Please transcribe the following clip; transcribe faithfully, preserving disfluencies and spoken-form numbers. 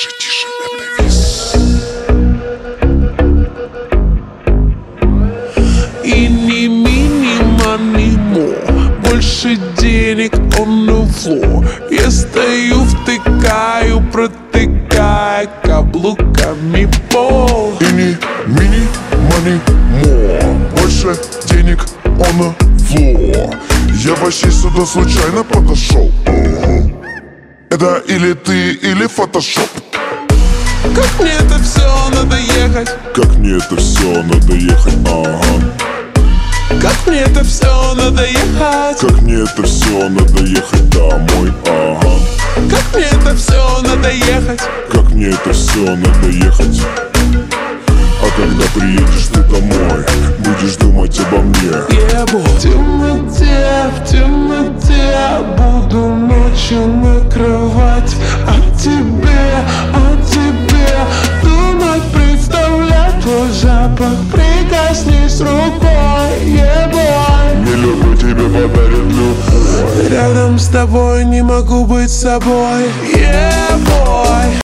тише, тише, это вис. И ни мини, мани, мо, больше денег on the floor. Я стою, втыкаю, протыкая каблуками пол. И ни мини, мани, мо, больше денег on the floor. Я вообще сюда случайно подошел. uh-huh. Это или ты, или фотошоп. Как мне это все надо ехать? Как мне это все надо ехать, ага. Как мне это все надо ехать? Как мне это все надо ехать домой, ага. Как мне это все надо ехать? Как мне это все надо ехать. А когда приедешь ты домой, будешь думать обо мне. Ебу. В темноте, в темноте буду ночью накрывать. О тебе, о тебе думать, представлять твой запах. Прикоснись рукой, ебой. Не люблю тебя подарит любовь. Рядом с тобой не могу быть собой, ебой.